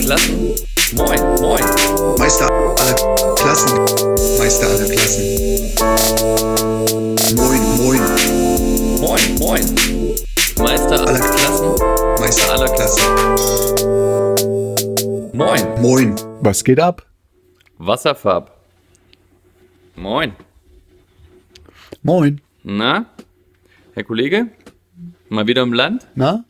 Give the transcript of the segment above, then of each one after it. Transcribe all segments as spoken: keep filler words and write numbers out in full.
Klassen. Moin, moin. Meister aller Klassen. Meister aller Klassen. Moin, moin. Moin, moin. Meister aller Klassen. Meister aller Klassen. Moin. Moin. Was geht ab? Wasserfarb. Moin. Moin. Na, Herr Kollege? Mal wieder im Land? Na?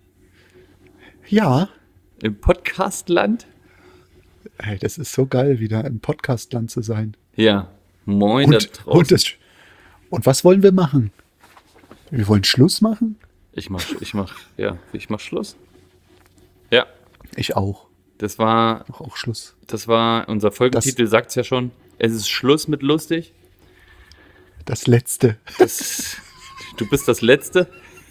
Ja. Im Podcastland? Hey, das ist so geil, wieder im Podcastland zu sein. Ja. Moin da Und, draußen. und, das, und was wollen wir machen? Wir wollen Schluss machen? Ich mach, ich mach, ja, ich mach Schluss. Ja, Ich auch. das war, Mach auch Schluss. das war, unser Folgentitel sagt's ja schon. Es ist Schluss mit lustig. Das Letzte. Das, du bist das Letzte.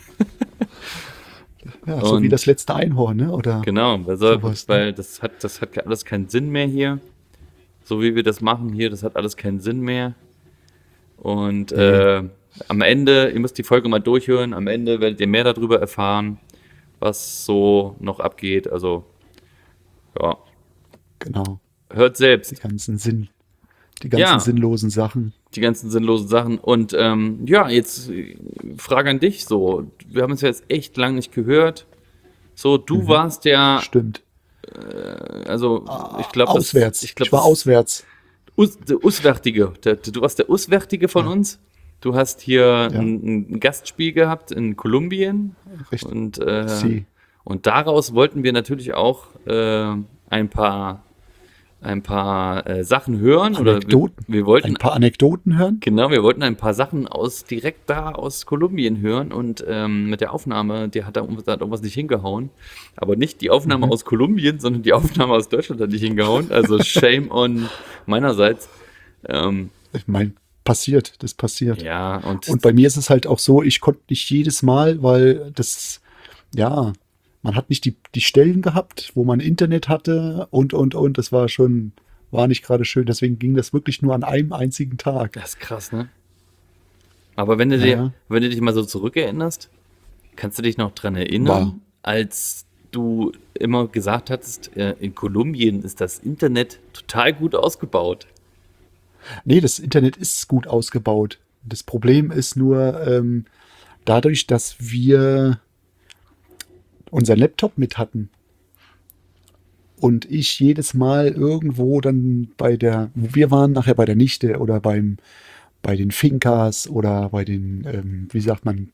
Ja, so Und- wie das letzte Einhorn, ne? Oder? Genau, also, Sowas, ne? weil das hat, das hat alles keinen Sinn mehr hier. So wie wir das machen hier, das hat alles keinen Sinn mehr. Und äh, am Ende, ihr müsst die Folge mal durchhören, am Ende werdet ihr mehr darüber erfahren, was so noch abgeht. Also, ja, Genau. hört Die selbst ganzen Sinn, die ganzen Ja. sinnlosen Sachen. die ganzen sinnlosen Sachen. Und ähm, ja, jetzt äh, Frage an dich so. Wir haben uns ja jetzt echt lang nicht gehört. So, du Mhm. warst ja, Stimmt. also ich glaube, Auswärts. ich Ich, glaube, war auswärts. Us, der Uswärtige, der, du warst der Uswärtige von Ja. uns. Du hast hier ein, ein Gastspiel gehabt in Kolumbien. Richtig. Und, äh, Sie. und daraus wollten wir natürlich auch äh, ein paar, ein paar äh, Sachen hören. Anekdoten. Oder wir, wir wollten Ein paar Anekdoten hören. Genau, wir wollten ein paar Sachen aus direkt da aus Kolumbien hören und ähm, mit der Aufnahme, die hat da irgendwas- da hat irgendwas nicht hingehauen. Aber nicht die Aufnahme Mhm. aus Kolumbien, sondern die Aufnahme aus Deutschland hat nicht hingehauen. Also shame on meinerseits. Ähm, Ich meine, passiert. Das passiert. ja, und, Und bei mir ist es halt auch so, ich konnte nicht jedes Mal, weil das, ja, man hat nicht die, die Stellen gehabt, wo man Internet hatte und, und, und. Das war schon, war nicht gerade schön. Deswegen ging das wirklich nur an einem einzigen Tag. das ist krass, ne? Aber wenn du, Ja, dir, ja. wenn du dich mal so zurückerinnerst, kannst du dich noch dran erinnern, War. als du immer gesagt hattest, äh, in Kolumbien ist das Internet total gut ausgebaut. Nee, das Internet ist gut ausgebaut. Das Problem ist nur, ähm, dadurch, dass wir unseren Laptop mit hatten und ich jedes Mal irgendwo dann bei der, wo wir waren, nachher bei der Nichte oder beim, bei den Fincas oder bei den, ähm, wie sagt man,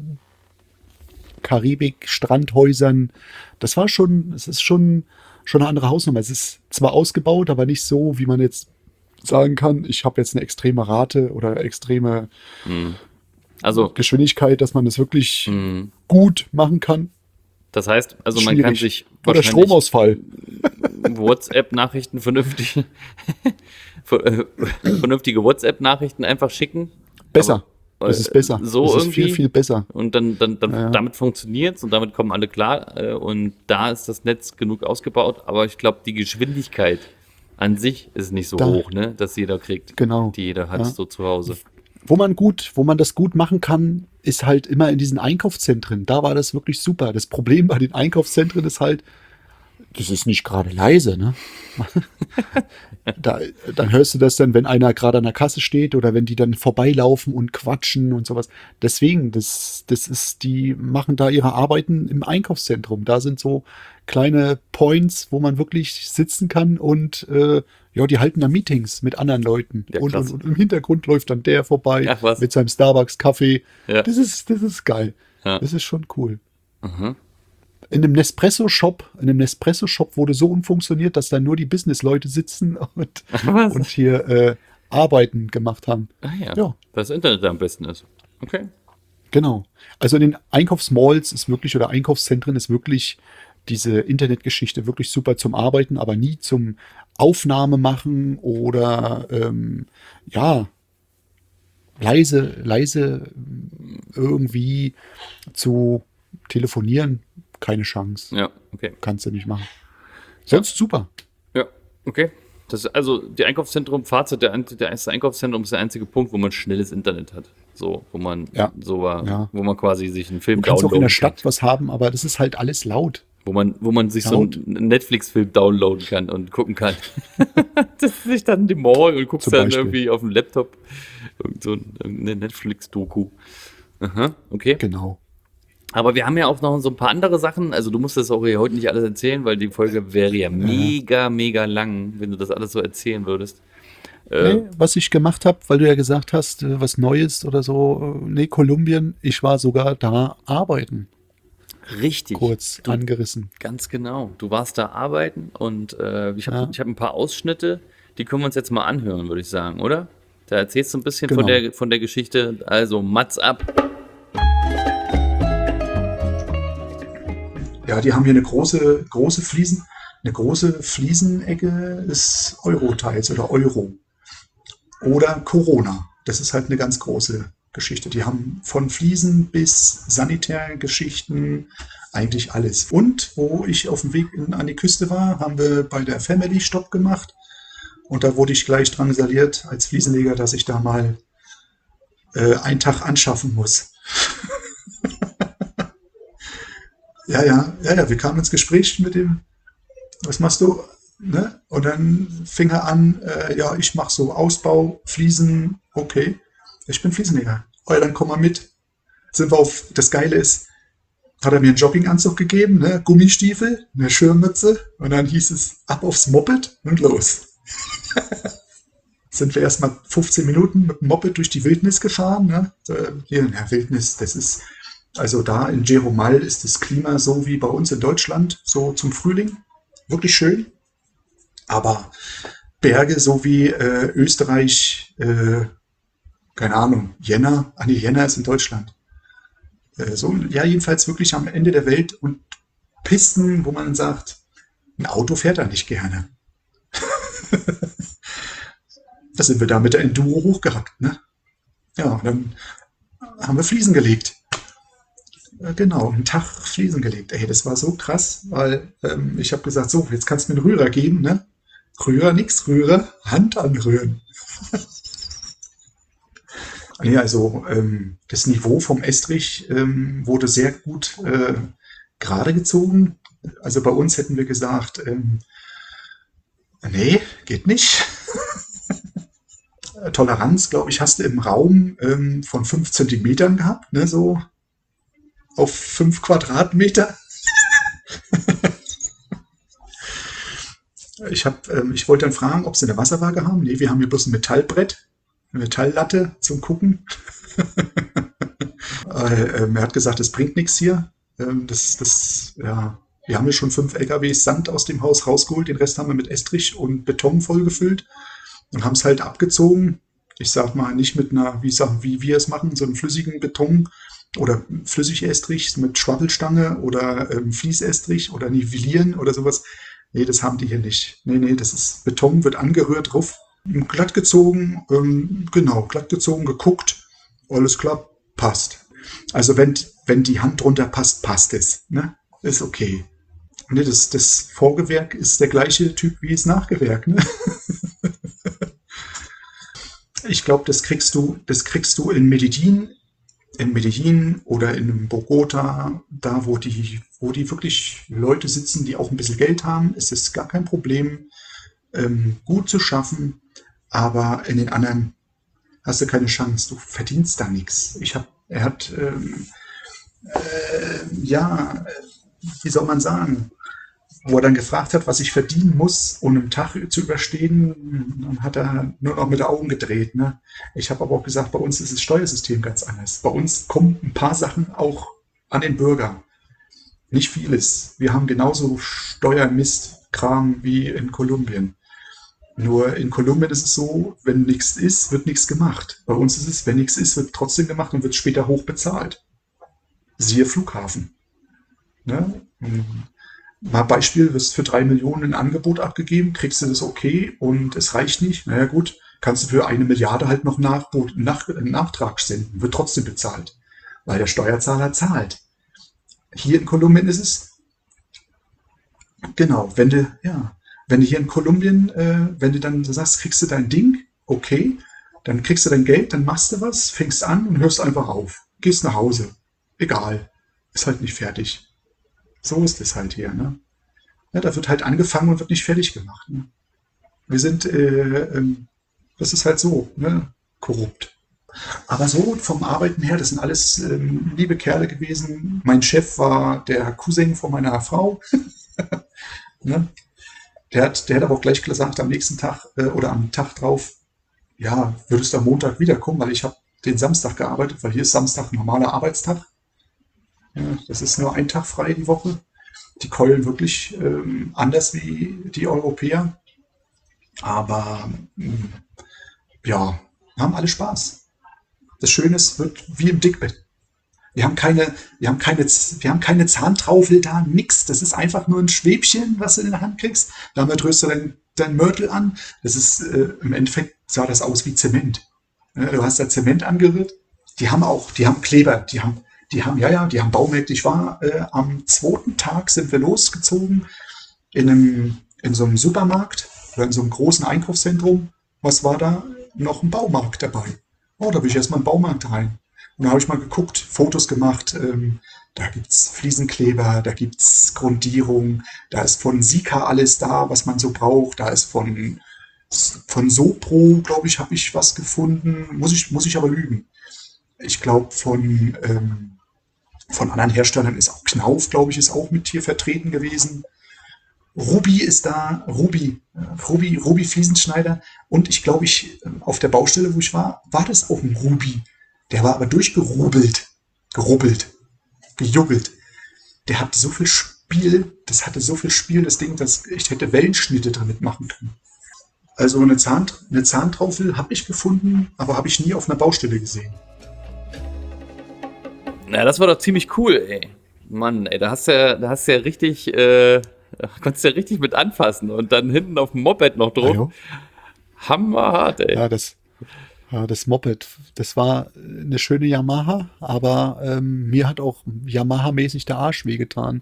Karibik-Strandhäusern, das war schon, es ist schon, schon eine andere Hausnummer. Es ist zwar ausgebaut, aber nicht so, wie man jetzt sagen kann, ich habe jetzt eine extreme Rate oder extreme Also, Geschwindigkeit, dass man das wirklich mh, gut machen kann. das heißt, also man kann Schwierig. sich Oder wahrscheinlich Stromausfall. WhatsApp-Nachrichten vernünftig, ver- äh, vernünftige WhatsApp-Nachrichten einfach schicken. Besser. Aber, Das ist besser. äh, So das ist irgendwie. viel, viel besser. Und dann, dann, dann Ja, ja. damit funktioniert es und damit kommen alle klar. äh, Und da ist das Netz genug ausgebaut. Aber ich glaube, die Geschwindigkeit an sich ist nicht so Da- hoch, ne, dass jeder kriegt, Genau. die jeder hat Ja. so zu Hause. Wo man gut, wo man das gut machen kann, ist halt immer in diesen Einkaufszentren. Da war das wirklich super. Das Problem bei den Einkaufszentren ist halt, das ist nicht gerade leise, ne? da, dann hörst du das dann, wenn einer gerade an der Kasse steht oder wenn die dann vorbeilaufen und quatschen und sowas. Deswegen, das, das ist, die machen da ihre Arbeiten im Einkaufszentrum. Da sind so kleine Points, wo man wirklich sitzen kann und äh, ja, die halten da Meetings mit anderen Leuten. Ja, und, krass. und, und im Hintergrund läuft dann der vorbei Ach, was? mit seinem Starbucks-Kaffee. Ja. Das ist, das ist geil. Ja. Das ist schon cool. Mhm. In einem Nespresso-Shop, in einem Nespresso-Shop wurde so umfunktioniert, dass da nur die Business-Leute sitzen und, Was? und hier äh, Arbeiten gemacht haben. Ah ja, Ja. das Internet am besten ist. Okay. Genau. Also in den Einkaufsmalls ist wirklich, oder Einkaufszentren ist wirklich diese Internetgeschichte wirklich super zum Arbeiten, aber nie zum Aufnahme machen oder ähm, ja, leise, leise irgendwie zu telefonieren. Keine Chance. Ja, okay. Kannst du nicht machen. Sonst super. Ja, okay. Das ist also die Einkaufszentrum, Fazit, der, der erste Einkaufszentrum ist der einzige Punkt, wo man schnelles Internet hat. So, wo man Ja. so war, Ja. wo man quasi sich einen Film Du kannst auch in der downloaden Stadt was haben, aber das ist halt alles laut. Wo man, wo man sich Laut. so einen Netflix-Film downloaden kann und gucken kann. Das ist nicht dann die Morgen und guckst Zum dann Beispiel. irgendwie auf dem Laptop irgend so eine Netflix-Doku. Aha, okay. Genau. Aber wir haben ja auch noch so ein paar andere Sachen. Also du musst das auch hier heute nicht alles erzählen, weil die Folge wäre ja mega, mega lang, wenn du das alles so erzählen würdest. Äh, Nee, was ich gemacht habe, weil du ja gesagt hast, äh, was Neues oder so, äh, nee, Kolumbien, ich war sogar da arbeiten, richtig. kurz Du, angerissen. ganz genau. Du warst da arbeiten und äh, ich habe Ja. ich hab ein paar Ausschnitte, die können wir uns jetzt mal anhören, würde ich sagen, oder? Da erzählst du ein bisschen von Genau. der, von der Geschichte. Also, Mats ab. Ja, die haben hier eine große, große Fliesen, eine große Fliesenecke des Euro-Teils oder Euro. Oder Corona. Das ist halt eine ganz große Geschichte. Die haben von Fliesen bis Sanitärgeschichten eigentlich alles. Und wo ich auf dem Weg in, an die Küste war, haben wir bei der Family Stopp gemacht. Und da wurde ich gleich drangsaliert als Fliesenleger, dass ich da mal äh, einen Tag anschaffen muss. Ja, ja, ja, ja, wir kamen ins Gespräch mit dem, was machst du? Ne? Und dann fing er an, äh, ja, ich mache so Ausbau, Fliesen, okay, ich bin Fliesenleger. Oh ja, dann komm mal mit. Sind wir auf, das Geile ist, hat er mir einen Jogginganzug gegeben, ne? Gummistiefel, eine Schirmmütze und dann hieß es ab aufs Moped und los. Sind wir erstmal fünfzehn Minuten mit dem Moped durch die Wildnis gefahren. Ne? Äh, Hier in der Wildnis, das ist, also da in Jeromal ist das Klima so wie bei uns in Deutschland, so zum Frühling. Wirklich schön. Aber Berge so wie äh, Österreich, äh, keine Ahnung, Jena, ah nee, Jena ist in Deutschland. Äh, so, ja, jedenfalls wirklich am Ende der Welt und Pisten, wo man sagt, ein Auto fährt da nicht gerne. Da sind wir da mit der Enduro hochgerackt, ne? Ja, und dann haben wir Fliesen gelegt. Äh, Genau, einen Tag Fliesen gelegt. Ey, das war so krass, weil ähm, ich habe gesagt, so, jetzt kannst du mir einen Rührer geben, ne? Rührer, nix, Rührer, Hand anrühren. Nee, also ähm, das Niveau vom Estrich ähm, wurde sehr gut äh, gerade gezogen. Also bei uns hätten wir gesagt, ähm, nee, geht nicht. Toleranz, glaube ich, hast du im Raum ähm, von fünf Zentimetern gehabt, ne, so auf fünf Quadratmeter. Ich, hab, ähm, ich wollte dann fragen, ob sie eine Wasserwaage haben. Nee, wir haben hier bloß ein Metallbrett, eine Metalllatte zum Gucken. äh, ähm, er hat gesagt, das bringt nichts hier. Ähm, das, das, ja, wir haben hier schon fünf L K Ws Sand aus dem Haus rausgeholt. Den Rest haben wir mit Estrich und Beton vollgefüllt und haben es halt abgezogen. Ich sag mal, nicht mit einer, wie, sag, wie wir es machen, so einem flüssigen Beton oder Flüssigestrich mit Schwabbelstange oder ähm, Fließestrich oder Nivellieren oder sowas. Nee, das haben die hier nicht. Nee, nee, das ist Beton, wird angerührt, drauf, glatt gezogen, ähm, genau, glatt gezogen, geguckt, alles klar, passt. Also wenn, wenn die Hand drunter passt, passt es, ne? Ist okay. Nee, das, das Vorgewerk ist der gleiche Typ wie das Nachgewerk, ne? Ich glaube, das kriegst du, das kriegst du in Medellin, in Medellin oder in Bogota, da wo die, wo die wirklich Leute sitzen, die auch ein bisschen Geld haben, ist es gar kein Problem, ähm, gut zu schaffen, aber in den anderen hast du keine Chance, du verdienst da nichts. Ich habe, er hat, ähm, äh, ja, wie soll man sagen, wo er dann gefragt hat, was ich verdienen muss, um einen Tag zu überstehen, dann hat er nur noch mit den Augen gedreht. Ne? Ich habe aber auch gesagt, bei uns ist das Steuersystem ganz anders. Bei uns kommen ein paar Sachen auch an den Bürger. Nicht vieles. Wir haben genauso Steuermistkram wie in Kolumbien. Nur in Kolumbien ist es so, wenn nichts ist, wird nichts gemacht. Bei uns ist es, wenn nichts ist, wird trotzdem gemacht und wird später hoch bezahlt. Siehe Flughafen. Ne? Mal Beispiel, wirst für drei Millionen ein Angebot abgegeben, kriegst du das okay und es reicht nicht. Naja gut, kannst du für eine Milliarde halt noch nach, nach, einen Nachtrag senden, wird trotzdem bezahlt, weil der Steuerzahler zahlt. Hier in Kolumbien ist es, genau, wenn du, ja, wenn du hier in Kolumbien, äh, wenn du dann sagst, kriegst du dein Ding, okay, dann kriegst du dein Geld, dann machst du was, fängst an und hörst einfach auf. Gehst nach Hause. Egal, ist halt nicht fertig. So ist es halt hier. Ne? Ja, da wird halt angefangen und wird nicht fertig gemacht. Ne? Wir sind, äh, ähm, das ist halt so, ne? Korrupt. Aber so vom Arbeiten her, das sind alles ähm, liebe Kerle gewesen. Mein Chef war der Cousin von meiner Frau. Ne? Der hat, der hat aber auch gleich gesagt, am nächsten Tag äh, oder am Tag drauf, ja, würdest du am Montag wiederkommen, weil ich habe den Samstag gearbeitet, weil hier ist Samstag ein normaler Arbeitstag. Ja, das ist nur ein Tag frei die Woche. Die keulen wirklich ähm, anders wie die Europäer. Aber ähm, ja, haben alle Spaß. Das Schöne ist, es wird wie im Dickbett. Wir haben keine, wir haben keine, wir haben keine Zahntraufel da, nix. Das ist einfach nur ein Schwäbchen, was du in der Hand kriegst. Damit rührst du dein, dein Mörtel an. Das ist, äh, im Endeffekt sah das aus wie Zement. Ja, du hast da Zement angerührt. Die haben auch, die haben Kleber, die haben, die haben, ja, ja, die haben Baumärkte. Ich war, äh, am zweiten Tag sind wir losgezogen in einem, in so einem Supermarkt oder in so einem großen Einkaufszentrum. Was war da? Noch ein Baumarkt dabei. Oh, da bin ich erstmal in den Baumarkt rein. Und da habe ich mal geguckt, Fotos gemacht. Ähm, da gibt es Fliesenkleber, da gibt es Grundierung, da ist von Sika alles da, was man so braucht. Da ist von, von Sopro, glaube ich, habe ich was gefunden. Muss ich, muss ich aber lügen. Ich glaube, von, ähm, von anderen Herstellern ist auch Knauf, glaube ich, ist auch mit hier vertreten gewesen. Ruby ist da, Ruby, äh, Ruby, Ruby Fliesenschneider. Und ich glaube, ich äh, auf der Baustelle, wo ich war, war das auch ein Ruby. Der war aber durchgerubelt, gerubbelt, gejuggelt. Der hatte so viel Spiel, das hatte so viel Spiel, das Ding, dass ich hätte Wellenschnitte damit machen können. Also eine, Zahn, eine Zahntraufel habe ich gefunden, aber habe ich nie auf einer Baustelle gesehen. Na, das war doch ziemlich cool, ey. Mann, ey, da hast du ja, da hast du ja richtig, äh, da konntest du ja richtig mit anfassen und dann hinten auf dem Moped noch drauf. Ja, Hammerhart, ey. ja, das, ja, das Moped, das war eine schöne Yamaha, aber ähm, mir hat auch Yamaha-mäßig der Arsch wehgetan.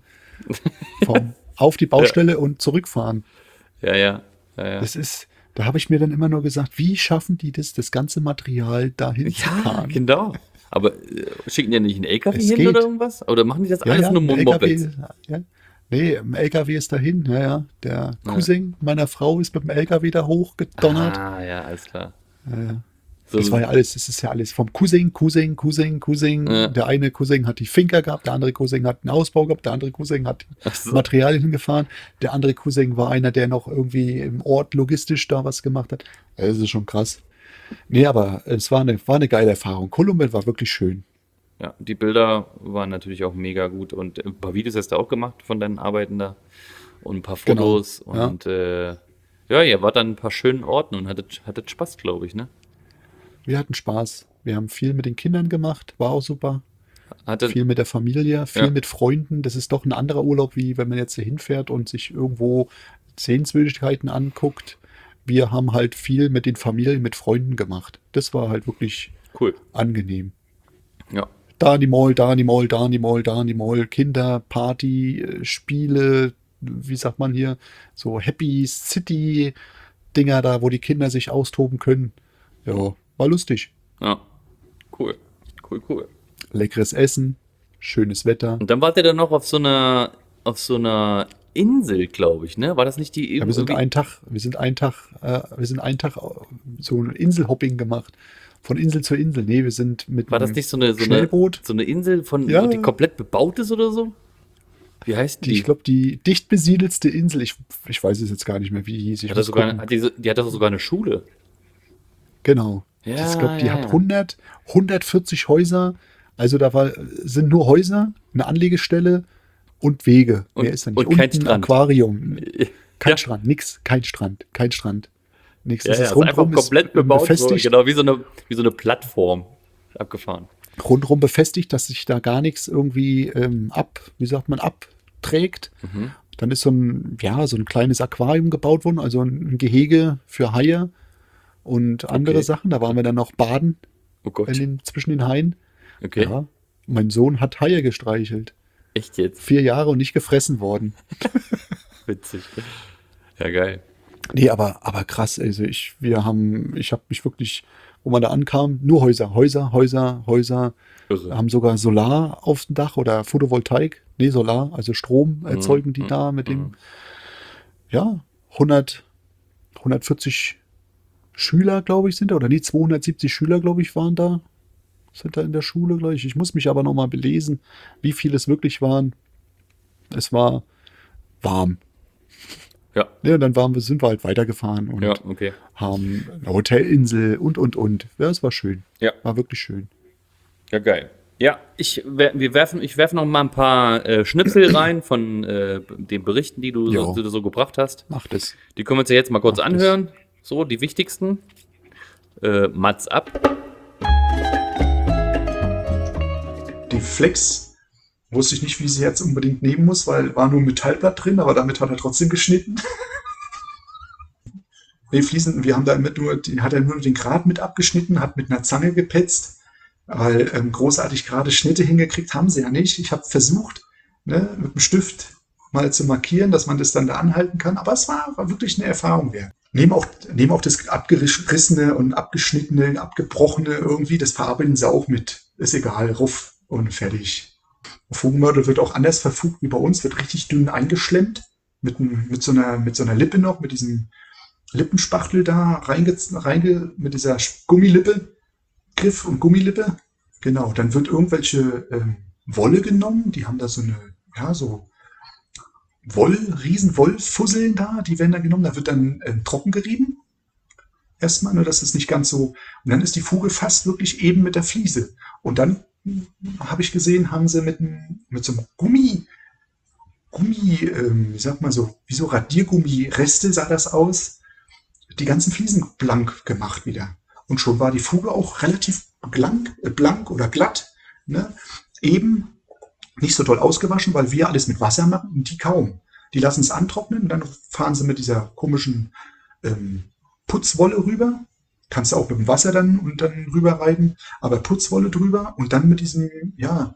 Vom auf die Baustelle und zurückfahren. Ja, ja, ja, ja. Das ist, da habe ich mir dann immer nur gesagt, wie schaffen die das, das ganze Material dahin zu Ja, fahren? genau. Aber äh, schicken die ja nicht einen L K W Es hin geht. oder irgendwas? Oder machen die das Ja, alles ja, nur mit ein Mopeds? L K W, ja. Nee, im L K W ist dahin, ja, ja. Der Cousin meiner Frau ist mit dem L K W da hochgedonnert. Ah, ja, alles klar. Ja, ja. So, Das war ja alles, das ist ja alles vom Cousin, Cousin, Cousin, Cousin. Ja. Der eine Cousin hat die Finker gehabt, der andere Cousin hat einen Ausbau gehabt, der andere Cousin hat Ach so. Materialien hingefahren. Der andere Cousin war einer, der noch irgendwie im Ort logistisch da was gemacht hat. Das ist schon krass. Nee, aber es war eine, war eine geile Erfahrung. Kolumbien war wirklich schön. Ja, die Bilder waren natürlich auch mega gut und ein paar Videos hast du auch gemacht von deinen Arbeiten da und ein paar Genau, Fotos und äh, ja, ihr wart dann ein paar schönen Orten und hattet, hattet Spaß, glaube ich, ne? Wir hatten Spaß. Wir haben viel mit den Kindern gemacht, war auch super. Hattet, Viel mit der Familie, viel Ja. mit Freunden. Das ist doch ein anderer Urlaub, wie wenn man jetzt hier hinfährt und sich irgendwo Sehenswürdigkeiten anguckt. Wir haben halt viel mit den Familien, mit Freunden gemacht. Das war halt wirklich cool. angenehm. Ja. Da in die Mall, da in die Mall, da in die Mall, da in die Mall. Kinder, Party, äh, Spiele, wie sagt man hier, so Happy City Dinger da, wo die Kinder sich austoben können. Ja, war lustig. Ja. Cool. Cool, cool. Leckeres Essen, schönes Wetter. Und dann wart ihr dann noch auf so einer, auf so einer Insel, glaube ich, ne? War das nicht die Ja, wir sind irgendwie- einen Tag, wir sind einen Tag, äh, wir sind einen Tag äh, so ein Inselhopping gemacht. Von Insel zu Insel. Nee, wir sind mit War das einem nicht so eine, so eine, Schnellboot. so eine Insel, von, Ja. die komplett bebaut ist oder so? Wie heißt Die, die? ich glaube, die dicht besiedelste Insel, ich, ich weiß es jetzt gar nicht mehr, wie die hieß. Ich hat das muss sogar, gucken. hat die, so- die hat doch sogar eine Schule. Genau. Ja, ich glaube, die ja, hat ja. hundert, hundertvierzig Häuser. Also da war, sind nur Häuser, eine Anlegestelle und Wege. Und- Mehr ist da nicht. und kein ein Strand. Aquarium. Kein Ja. Strand, nix, kein Strand, kein Strand. Nix. Ja, Das ja, ist ist einfach rundrum komplett ist, äh, bebaut, so, befestigt. genau, wie so, eine, wie so eine Plattform abgefahren. Rundrum befestigt, dass sich da gar nichts irgendwie ähm, ab, wie sagt man, abträgt. Mhm. Dann ist so ein, ja, so ein kleines Aquarium gebaut worden, also ein Gehege für Haie und andere Okay. Sachen. Da waren wir dann noch baden Oh Gott, in den, zwischen den Haien. okay, Ja. Mein Sohn hat Haie gestreichelt. echt jetzt, Vier Jahre und nicht gefressen worden. witzig. Ja, geil. Nee, aber, aber krass. Also ich, wir haben, ich habe mich wirklich, wo man da ankam, nur Häuser, Häuser, Häuser, Häuser. Irre. Haben sogar Solar auf dem Dach oder Photovoltaik. nee, Solar, also Strom erzeugen die Mhm. da mit dem, Mhm. ja, hundert, hundertvierzig Schüler, glaube ich, sind da, oder nee, zweihundertsiebzig Schüler, glaube ich, waren da, sind da in der Schule, glaube ich. Ich muss mich aber nochmal belesen, wie viele es wirklich waren. Es war warm. Ja, Ja, und dann waren wir, sind wir halt weitergefahren und ja, okay. haben eine Hotelinsel und, und, und. Ja, es war schön. Ja. War wirklich schön. Ja, geil. Ja, ich, wer- wir werfen, ich werfe noch mal ein paar äh, Schnipsel rein von äh, den Berichten, die du, so, Jo. die du so gebracht hast. Macht es. Die können wir uns ja jetzt mal kurz Mach das. anhören. So, die wichtigsten. Äh, Mats ab. Die Flex wusste ich nicht, wie sie jetzt unbedingt nehmen muss, weil war nur ein Metallblatt drin, aber damit hat er trotzdem geschnitten. Nee, Fliesen, wir haben da mit nur, die hat er nur den Grat mit abgeschnitten, hat mit einer Zange gepetzt, weil ähm, großartig gerade Schnitte hingekriegt haben sie ja nicht. Ich habe versucht, ne, mit dem Stift mal zu markieren, dass man das dann da anhalten kann, aber es war, war wirklich eine Erfahrung wert. Nehmen auch, nehmen auch das abgerissene und abgeschnittene, abgebrochene irgendwie, das verarbeiten sie auch mit. Ist egal, ruff und fertig. Fugenmörtel wird auch anders verfugt wie bei uns, wird richtig dünn eingeschlemmt, mit, n- mit, so einer, mit so einer Lippe noch, mit diesem Lippenspachtel da reinge, reinge mit dieser Gummilippe, Griff und Gummilippe. Genau, dann wird irgendwelche ähm, Wolle genommen, die haben da so eine, ja, so Woll, riesen Wollfusseln da, die werden da genommen, da wird dann ähm, trocken gerieben. Erstmal, nur dass es nicht ganz so, und dann ist die Fuge fast wirklich eben mit der Fliese. Und dann hm, habe ich gesehen, haben sie mit, einem- mit so einem Gummi, Gummi, ähm, wie sagt man so, wie so Radiergummi-Reste sah das aus, die ganzen Fliesen blank gemacht wieder. Und schon war die Fuge auch relativ blank, äh, blank oder glatt. Ne? Eben nicht so toll ausgewaschen, weil wir alles mit Wasser machen und die kaum. Die lassen es antrocknen und dann fahren sie mit dieser komischen ähm, Putzwolle rüber. Kannst du auch mit dem Wasser dann und dann rüber reiben, aber Putzwolle drüber und dann mit diesem, ja,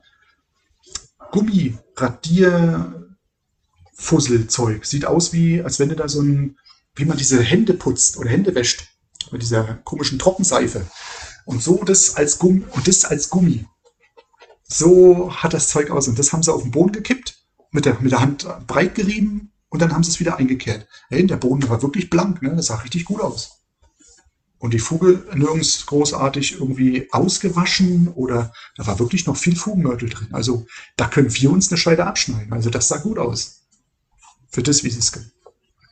Gummi-Radierfusselzeug. Sieht aus wie, als wenn du da so ein, wie man diese Hände putzt oder Hände wäscht. Mit dieser komischen Trockenseife. Und so das als Gummi, und das als Gummi. So hat das Zeug aus. Und das haben sie auf den Boden gekippt, mit der, mit der Hand breit gerieben und dann haben sie es wieder eingekehrt. Hey, der Boden war wirklich blank, ne? Das sah richtig gut aus. Und die Fuge nirgends großartig irgendwie ausgewaschen oder da war wirklich noch viel Fugenmörtel drin. Also da können wir uns eine Scheide abschneiden. Also das sah gut aus. Für das, wie sie es gibt.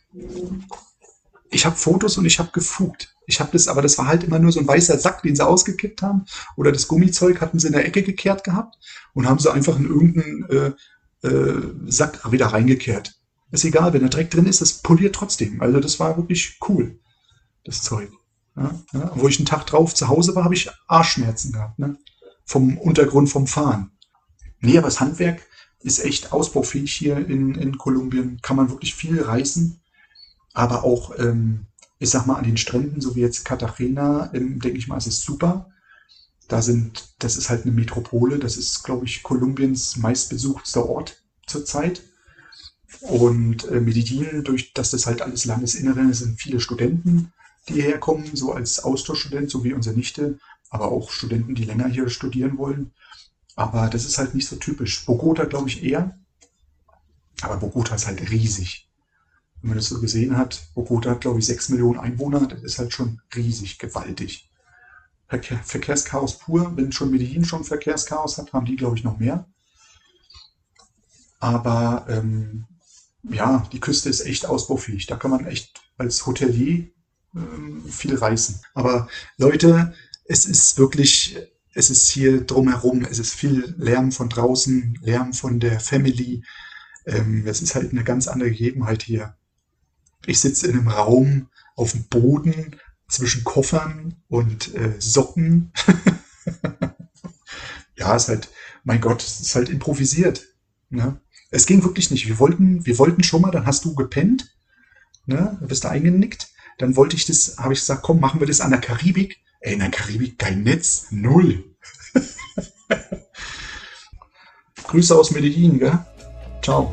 Ich habe Fotos und ich habe gefugt. Ich habe das, aber das war halt immer nur so ein weißer Sack, den sie ausgekippt haben. Oder das Gummizeug hatten sie in der Ecke gekehrt gehabt und haben sie einfach in irgendeinen äh, äh, Sack wieder reingekehrt. Ist egal, wenn da Dreck drin ist, das poliert trotzdem. Also das war wirklich cool, das Zeug. Ja, ja. Wo ich einen Tag drauf zu Hause war, habe ich Arschschmerzen gehabt. Ne? Vom Untergrund vom Fahren. Nee, aber das Handwerk ist echt ausbaufähig hier in, in Kolumbien. Kann man wirklich viel reißen. Aber auch, ähm, ich sag mal, an den Stränden, so wie jetzt Cartagena, ähm, denke ich mal, ist es super. Da sind, das ist halt eine Metropole. Das ist, glaube ich, Kolumbiens meistbesuchtster Ort zurzeit. Und äh, Medellin, durch dass das halt alles Landesinnere ist, sind viele Studenten, die hierher kommen, so als Austauschstudent, so wie unsere Nichte, aber auch Studenten, die länger hier studieren wollen. Aber das ist halt nicht so typisch. Bogota, glaube ich, eher. Aber Bogota ist halt riesig. Wenn man das so gesehen hat, Bogota hat, glaube ich, sechs Millionen Einwohner. Das ist halt schon riesig, gewaltig. Verkehr, Verkehrschaos pur. Wenn schon Medellin schon Verkehrschaos hat, haben die, glaube ich, noch mehr. Aber ähm, ja, die Küste ist echt ausbaufähig. Da kann man echt als Hotelier ähm, viel reißen. Aber Leute, es ist wirklich, es ist hier drumherum, es ist viel Lärm von draußen, Lärm von der Family. Ähm, es ist halt eine ganz andere Gegebenheit hier. Ich sitze in einem Raum auf dem Boden zwischen Koffern und äh, Socken. Ja, ist halt, mein Gott, es ist halt improvisiert. Ne? Es ging wirklich nicht. Wir wollten, wir wollten schon mal, dann hast du gepennt, ne? Dann bist du eingenickt. Dann wollte ich das, habe ich gesagt, komm, machen wir das an der Karibik. Ey, in der Karibik kein Netz, null. Grüße aus Medellin, gell? Ciao.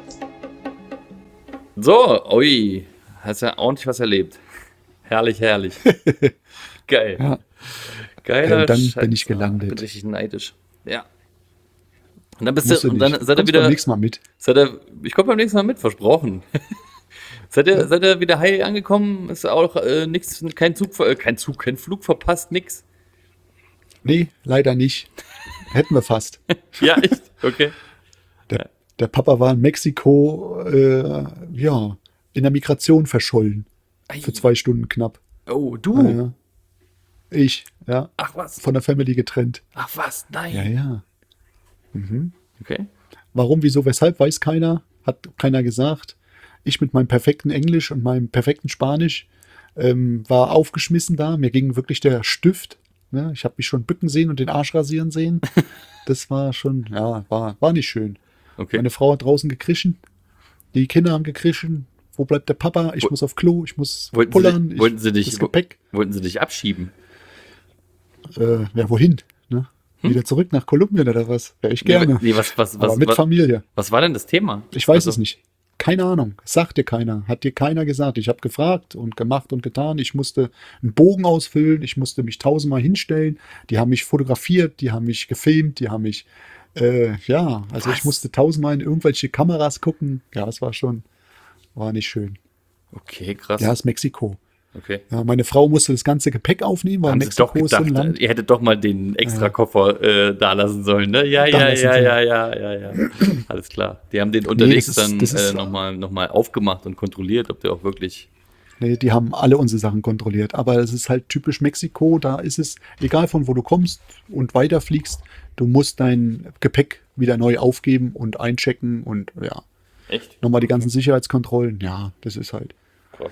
So, ui, hast ja ordentlich was erlebt. Herrlich, herrlich. Geil. Ja. Geiler Und dann Scheiß. bin ich gelandet. Bin richtig neidisch. Ja. Und dann bist Musst du, du und dann nicht. seid ihr Kommst beim wieder, nächsten Mal mit. seid ihr, ich komme beim nächsten Mal mit, versprochen. Seid ihr, seid ihr wieder heil angekommen? Ist auch äh, nichts, kein Zug, ver- äh, kein Zug, kein Flug verpasst, nix. Nee, leider nicht. Hätten wir fast. Ja, echt? Okay. Der, der Papa war in Mexiko, äh, ja, in der Migration verschollen. Ei. Für zwei Stunden knapp. Oh, du? Ja. Ich, ja, Ach was? von der Family getrennt. Ach was? Nein. Ja, ja. Okay. Warum, wieso, weshalb, weiß keiner. Hat keiner gesagt. Ich mit meinem perfekten Englisch und meinem perfekten Spanisch ähm, war aufgeschmissen da. Mir ging wirklich der Stift. Ne? Ich habe mich schon bücken sehen und den Arsch rasieren sehen. Das war schon, ja, war, war nicht schön. Okay. Meine Frau hat draußen gekrischen. Die Kinder haben gekrischen. Wo bleibt der Papa? Ich Wo- muss auf Klo, ich muss Wollten pullern. sie, ich, wollten, sie dich, das Gepäck. wollten sie dich abschieben? Äh, ja, wohin? Ne? Wieder zurück nach Kolumbien oder was? Wäre ich gerne. Hm? Nee, was, was, Aber was, mit was, Familie. was war denn das Thema? Ich weiß Also, es nicht. Keine Ahnung. Sagt dir keiner. Hat dir keiner gesagt. Ich habe gefragt und gemacht und getan. Ich musste einen Bogen ausfüllen. Ich musste mich tausendmal hinstellen. Die haben mich fotografiert. Die haben mich gefilmt. Die haben mich, äh, ja, also Was? ich musste tausendmal in irgendwelche Kameras gucken. Ja, es war schon, war nicht schön. Okay, krass. Ja, es ist Mexiko. Okay. Ja, meine Frau musste das ganze Gepäck aufnehmen, weil Haben sie doch Mexiko ist so ein gedacht, Land. ihr hättet doch mal den extra Koffer äh, da lassen sollen, ne? Ja, Da ja, lassen ja, sollen. ja, ja, ja, ja. Alles klar. Die haben den unterwegs das ist- dann das ist- äh, nochmal noch mal aufgemacht und kontrolliert, ob der auch wirklich. Nee, die haben alle unsere Sachen kontrolliert. Aber es ist halt typisch Mexiko. Da ist es, egal von wo du kommst und weiterfliegst, du musst dein Gepäck wieder neu aufgeben und einchecken und ja, Echt? nochmal die ganzen Sicherheitskontrollen. Ja, das ist halt. Krass.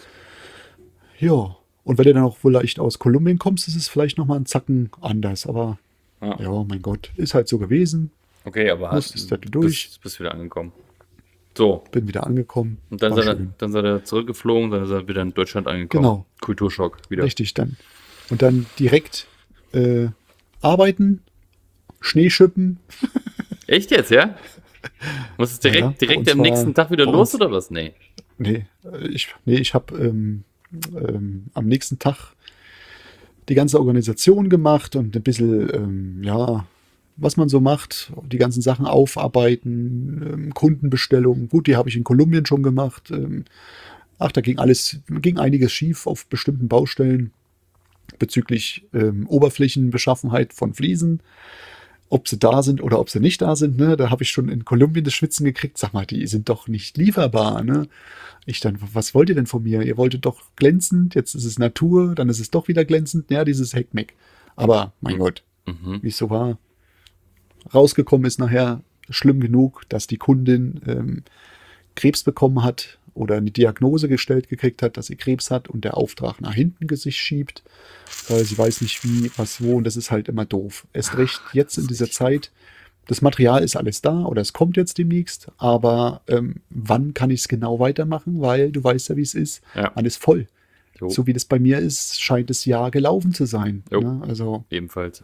Ja. Und wenn du dann auch vielleicht aus Kolumbien kommst, ist es vielleicht nochmal ein Zacken anders. Aber Ja. ja, mein Gott, ist halt so gewesen. Okay, aber Musstest du durch. Bist, bist wieder angekommen. So, Bin wieder angekommen. und dann War seid, er, schön. dann seid ihr zurückgeflogen, dann ist er wieder in Deutschland angekommen. Genau. Kulturschock wieder. Richtig, dann. Und dann direkt äh, arbeiten, Schnee schippen. Echt jetzt, ja? Muss es direkt, Ja, bei direkt uns am war- nächsten Tag wieder bei los uns- oder was? Nee. Nee, äh, ich, nee, ich habe ähm, ähm, am nächsten Tag die ganze Organisation gemacht und ein bisschen, ähm, ja, was man so macht, die ganzen Sachen aufarbeiten, ähm, Kundenbestellungen. Gut, die habe ich in Kolumbien schon gemacht. Ähm, ach, da ging alles, ging einiges schief auf bestimmten Baustellen bezüglich ähm, Oberflächenbeschaffenheit von Fliesen. Ob sie da sind oder ob sie nicht da sind, ne? Da habe ich schon in Kolumbien das Schwitzen gekriegt. Sag mal, die sind doch nicht lieferbar, ne? Ich dann, was wollt ihr denn von mir? Ihr wolltet doch glänzend, jetzt ist es Natur, dann ist es doch wieder glänzend. Ja, dieses Heckmeck. Aber, mein Gott, Mhm. wie es so war. Rausgekommen ist nachher schlimm genug, dass die Kundin ähm, Krebs bekommen hat oder eine Diagnose gestellt gekriegt hat, dass sie Krebs hat und der Auftrag nach hinten sich schiebt, weil sie weiß nicht wie, was, wo und das ist halt immer doof. Erst recht jetzt in dieser Zeit, das Material ist alles da oder es kommt jetzt demnächst, aber ähm, wann kann ich es genau weitermachen, weil du weißt ja, wie es ist, Ja. man ist voll. Jo. So wie das bei mir ist, scheint das Jahr gelaufen zu sein. Jo. Ne? Also, Ebenfalls.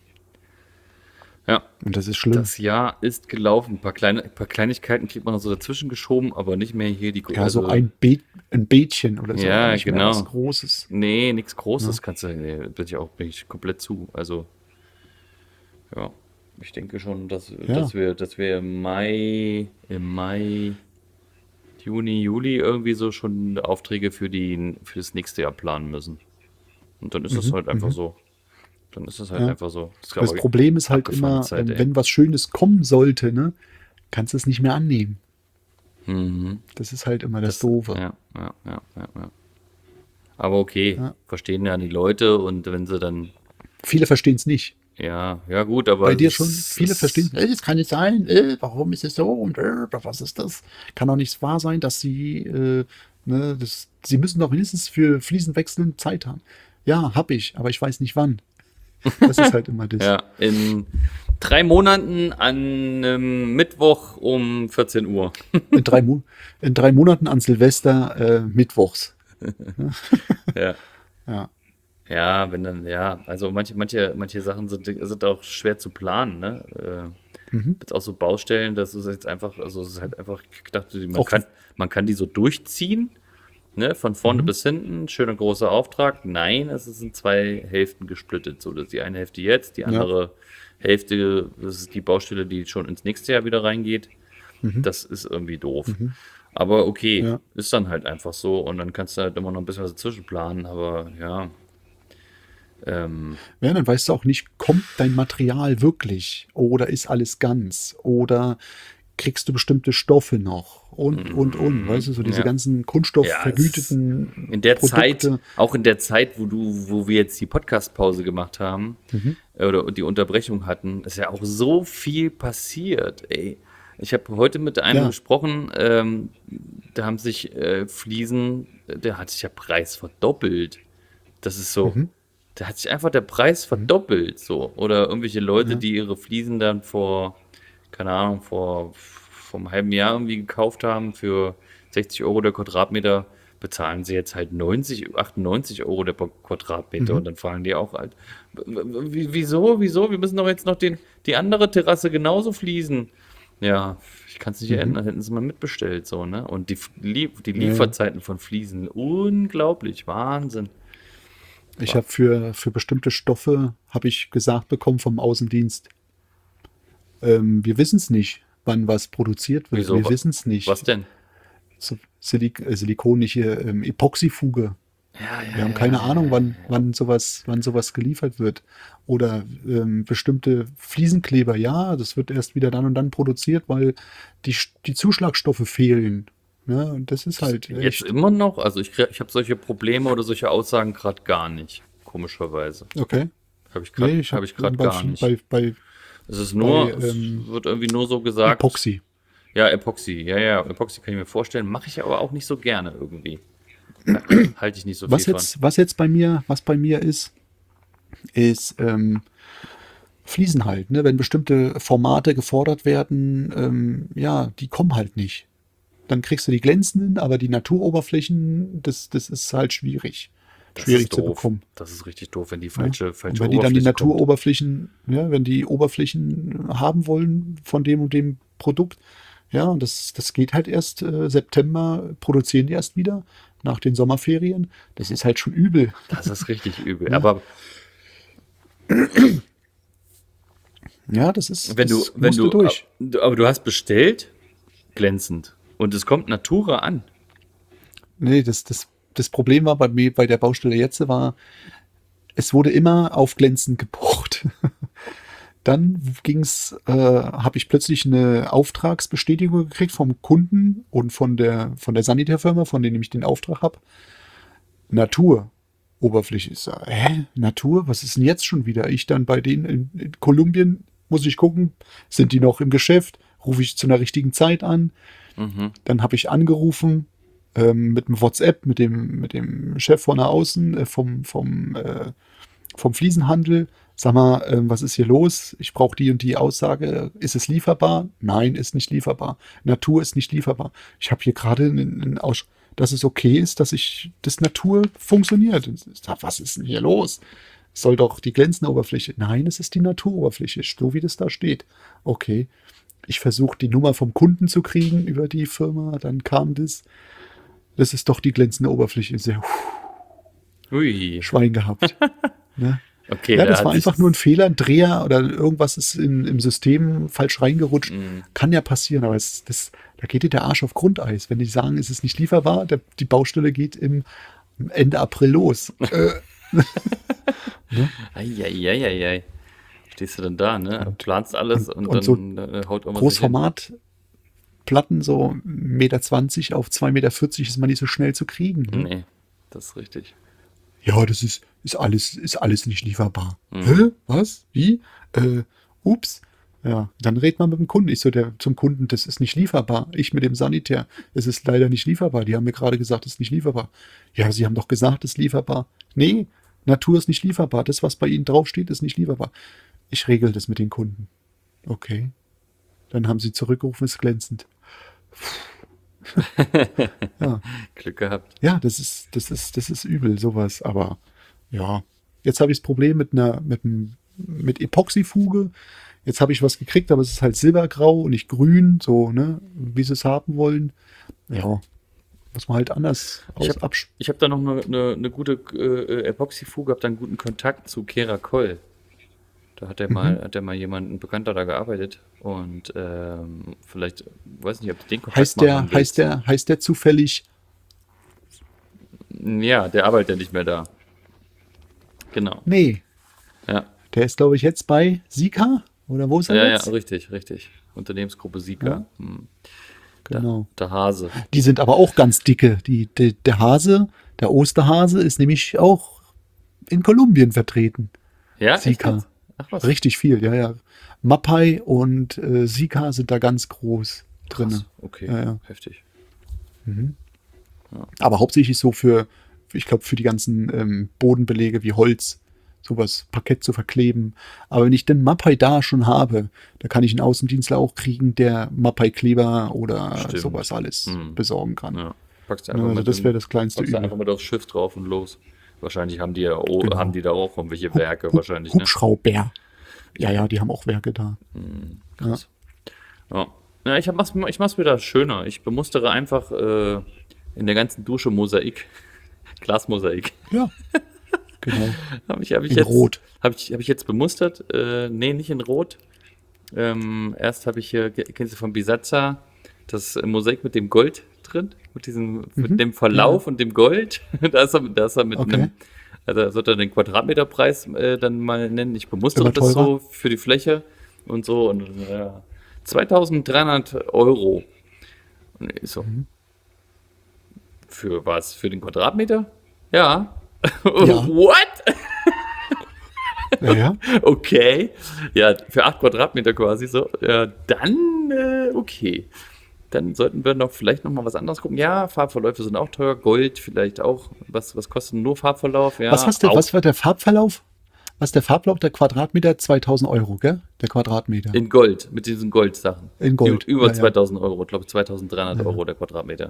Ja, und das ist schlimm. das Jahr ist gelaufen. Ein paar, kleine, ein paar Kleinigkeiten kriegt man noch so dazwischen geschoben, aber nicht mehr hier die Ja, so also- ein, Be ein Bädchen oder so. Ja, aber nicht mehr genau. Was Großes. Nee, nichts Großes kannst du. Nee, bin ich auch bin ich komplett zu. Also, ja, ich denke schon, dass, dass wir, dass wir im Mai, im Mai, Juni, Juli irgendwie so schon Aufträge für die für das nächste Jahr planen müssen. Und dann ist es halt einfach so. Dann ist es halt Ja. einfach so. Das, ist Das aber Problem ist halt abgefahrene immer, Zeit, ähm, ey. wenn was Schönes kommen sollte, ne, kannst du es nicht mehr annehmen. Mhm. Das ist halt immer das, Doofe. Ja, ja, ja, ja, ja. Aber okay, Ja. verstehen ja die Leute und wenn sie dann, Viele verstehen es nicht. ja, ja gut, aber Bei dir es- schon. es- Viele es- verstehen, äh, das kann nicht sein. Äh, warum ist es so? Und äh, was ist das? Kann doch nicht wahr sein, dass sie, äh, ne, das, sie müssen doch mindestens für Fliesenwechseln Zeit haben. Ja, hab ich, aber ich weiß nicht wann. Das ist halt immer das. Ja, in drei Monaten an einem Mittwoch um vierzehn Uhr. In, drei Mo in drei Monaten an Silvester äh, mittwochs. Ja. Ja. Ja, wenn dann, ja, also manche, manche, manche Sachen sind, sind auch schwer zu planen, ne? Äh, Mhm. Jetzt auch so Baustellen, das ist jetzt einfach, also es ist halt einfach gedacht, man Auch- kann, man kann die so durchziehen Ne, von vorne Mhm. bis hinten, schöner großer Auftrag. Nein, es ist in zwei Hälften gesplittet. So, das ist die eine Hälfte jetzt, die Ja. andere Hälfte, das ist die Baustelle, die schon ins nächste Jahr wieder reingeht. Mhm. Das ist irgendwie doof. Mhm. Aber okay, Ja. ist dann halt einfach so und dann kannst du halt immer noch ein bisschen was dazwischen planen, aber ja. Ähm, Ja, dann weißt du auch nicht, kommt dein Material wirklich oder ist alles ganz oder kriegst du bestimmte Stoffe noch und, und, und, weißt du, so diese ja. ganzen Ja, kunststoffvergüteten in der Zeit, Produkte. auch in der Zeit, wo du, wo wir jetzt die Podcast-Pause gemacht haben, Mhm. äh, oder die Unterbrechung hatten, ist ja auch so viel passiert, ey. Ich habe heute mit einem Ja. gesprochen, ähm, da haben sich äh, Fliesen, der hat sich der Preis verdoppelt. Das ist so, Mhm. da hat sich einfach der Preis verdoppelt, so. Oder irgendwelche Leute, Ja. die ihre Fliesen dann vor, keine Ahnung, vor, vor einem halben Jahr irgendwie gekauft haben für sechzig Euro der Quadratmeter, bezahlen sie jetzt halt neunzig, achtundneunzig Euro der Quadratmeter Mhm. und dann fragen die auch halt, w- w- wie- wieso, wieso, wir müssen doch jetzt noch den, die andere Terrasse genauso fließen. Ja, ich kann es nicht Mhm. erinnern, hätten sie mal mitbestellt, so, ne? Und die, Lie die Ja, ja. Lieferzeiten von Fliesen, unglaublich, Wahnsinn. Ich habe für, für bestimmte Stoffe, habe ich gesagt bekommen vom Außendienst, ähm, wir wissen es nicht, wann was produziert wird. Wieso? Wir Wa- wissen es nicht. Was denn? So Silik äh, silikonische ähm, Epoxyfuge. Ja, ja, Wir haben ja, keine ja, Ahnung, ja, wann, ja. wann, sowas, wann sowas geliefert wird. Oder ähm, bestimmte Fliesenkleber, ja, das wird erst wieder dann und dann produziert, weil die, Sch- die Zuschlagstoffe fehlen. Ne? Und das ist halt Jetzt echt. immer noch? Also ich, krieg- ich habe solche Probleme oder solche Aussagen gerade gar nicht, komischerweise. Okay. Habe ich gerade Nee, ich hab habe ich gerade bei, gar nicht. bei, bei Es ist nur, bei, ähm, es wird irgendwie nur so gesagt. Epoxy. Ja, Epoxy. Ja, ja, Epoxy kann ich mir vorstellen. Mache ich aber auch nicht so gerne irgendwie. Halte ich nicht so Was viel jetzt, was jetzt bei mir, was bei mir ist, ist ähm, Fliesen halt, ne? Wenn bestimmte Formate gefordert werden, ähm, ja, die kommen halt nicht. Dann kriegst du die glänzenden, aber die Naturoberflächen, das, das ist halt schwierig. von. Das Schwierig ist zu doof. bekommen. Das ist richtig doof, wenn die Ne? falsche, Und falsche wenn die dann die Oberfläche kommt. Naturoberflächen, ja, wenn die Oberflächen haben wollen von dem und dem Produkt, ja, und das, das geht halt erst äh, September, produzieren die erst wieder nach den Sommerferien. Das ist halt schon übel. Das ist richtig übel. Ja. Aber Ja, das ist, wenn du, das wenn musst du, durch. aber du hast bestellt, glänzend. Und es kommt Natura an. Nee, das, das, das Problem war bei mir, bei der Baustelle jetzt war, es wurde immer auf glänzend gepocht. Dann ging's, äh, habe ich plötzlich eine Auftragsbestätigung gekriegt vom Kunden und von der, von der Sanitärfirma, von denen ich den Auftrag habe. Natur. Oberfläche. Ich sag, hä? Natur? Was ist denn jetzt schon wieder? Ich dann bei denen in, in Kolumbien, muss ich gucken, sind die noch im Geschäft? Rufe ich zu einer richtigen Zeit an? Mhm. Dann habe ich angerufen ähm, mit dem WhatsApp, mit dem, mit dem Chef von der Außen, äh, vom, vom, äh, vom Fliesenhandel. Sag mal, ähm, was ist hier los? Ich brauche die und die Aussage. Ist es lieferbar? Nein, ist nicht lieferbar. Natur ist nicht lieferbar. Ich habe hier gerade einen, einen Aus, dass es okay ist, dass ich das Natur funktioniert. Ich sag, was ist denn hier los? Es soll doch die glänzende Oberfläche. Nein, es ist die Naturoberfläche, so wie das da steht. Okay. Ich versuche die Nummer vom Kunden zu kriegen über die Firma, dann kam das. Das ist doch die glänzende Oberfläche. Sehr Ui. Schwein gehabt. Ne? Okay, Ja, da das hat war sich einfach nur ein Fehler, ein Dreher oder irgendwas ist in, im System falsch reingerutscht. Mhm. Kann ja passieren, aber es, das, da geht dir der Arsch auf Grundeis. Wenn die sagen, es ist nicht lieferbar, der, die Baustelle geht im Ende April los. Äh, Eieieiei. Stehst du dann da, ne? Und- Planst alles und, und- und so dann äh, haut irgendwas nicht hin. Großformatplatten, so eins Meter zwanzig auf zwei Meter vierzig ist man nicht so schnell zu kriegen. Ne? Nee, das ist richtig. Ja, das ist, ist, alles, ist alles nicht lieferbar. Mhm. Hä? Was? Wie? Äh, ups. Ja, dann redet man mit dem Kunden. Ich so der, zum Kunden, das ist nicht lieferbar. Ich mit dem Sanitär, es ist leider nicht lieferbar. Die haben mir gerade gesagt, es ist nicht lieferbar. Ja, sie haben doch gesagt, es ist lieferbar. Nee, Natur ist nicht lieferbar. Das, was bei ihnen draufsteht, ist nicht lieferbar. Ich regel das mit den Kunden. Okay. Dann haben sie zurückgerufen, ist glänzend. Ja. Glück gehabt. Ja, das ist, das ist, das ist übel, sowas. Aber ja, jetzt habe ich das Problem mit einer, mit, einem- mit Epoxyfuge. Jetzt habe ich was gekriegt, aber es ist halt silbergrau und nicht grün, so, ne, wie sie es haben wollen. Ja, Muss man halt anders Ich aus hab- absch- Ich habe da noch eine, eine, eine gute äh, Epoxyfuge, habe da einen guten Kontakt zu Kera Koll. Da hat er mal, hat er mal jemand, ein Bekannter da gearbeitet und ähm, vielleicht, weiß nicht, ob du den Kontakt Heißt mal der, haben heißt willst. der, heißt der zufällig? Ja, der arbeitet ja nicht mehr da. Genau. Nee, Ja, der ist, glaube ich, jetzt bei Sika. Oder wo ist er ja, ja, jetzt? richtig, richtig. Unternehmensgruppe Sika. Ja. Hm. Genau. Der Hase. Die sind aber auch ganz dicke. Die, die, der Hase, der Osterhase, ist nämlich auch in Kolumbien vertreten. Ja, echt Sika. jetzt? Ach was. Richtig viel, ja, ja. Mapai und äh, Sika sind da ganz groß drin. Krass. Okay, Ja, ja. heftig. Aber hauptsächlich so für, ich glaube, für die ganzen ähm, Bodenbelege wie Holz, sowas, Parkett zu verkleben. Aber wenn ich den Mapai da schon habe, da kann ich einen Außendienstler auch kriegen, der Mapai-Kleber oder Stimmt. sowas alles Mhm. besorgen kann. Ja. Packst du Ja, einfach also mit das in- wäre das kleinste packst du Übel. einfach mit aufs Schiff drauf und los. Wahrscheinlich haben die ja oh, Genau. haben die da auch irgendwelche Hub- Werke Hub- wahrscheinlich, ne? Hubschrauber. Ja, ja, die haben auch Werke da. Krass. Ja. Ja, ich, hab, mach's, ich mach's wieder schöner. Ich bemustere einfach äh, in der ganzen Dusche Mosaik. Glasmosaik. Ja, genau. Habe ich, hab ich In jetzt, Rot. Habe ich, hab ich jetzt bemustert? Äh, nee, nicht in Rot. Ähm, erst habe ich hier, kennst du von Bisazza, das Mosaik mit dem Gold drin? Mit diesem, mit dem Verlauf und dem Gold. da ist er, da ist er mit Okay. einem, also sollte er den Quadratmeterpreis äh, dann mal nennen. Ich bemustere Immer das so teurer? für die Fläche und so. Und ja, zweitausenddreihundert Euro. Und ich so, für was? Für den Quadratmeter? Ja. Ja. What? Ja, ja. Okay. Ja, für acht Quadratmeter quasi so. Ja, dann, äh, okay. Dann sollten wir noch vielleicht noch mal was anderes gucken. Ja, Farbverläufe sind auch teuer. Gold vielleicht auch. Was, was kostet nur Farbverlauf? Ja, Was, was, der, auch was war der Farbverlauf? Was der Farblauf der Quadratmeter? zweitausend Euro, gell? Der Quadratmeter. in Gold, mit diesen Goldsachen. In Gold, Ü- Über ja, ja. zweitausend Euro. Ich glaube zweitausenddreihundert Euro der Quadratmeter.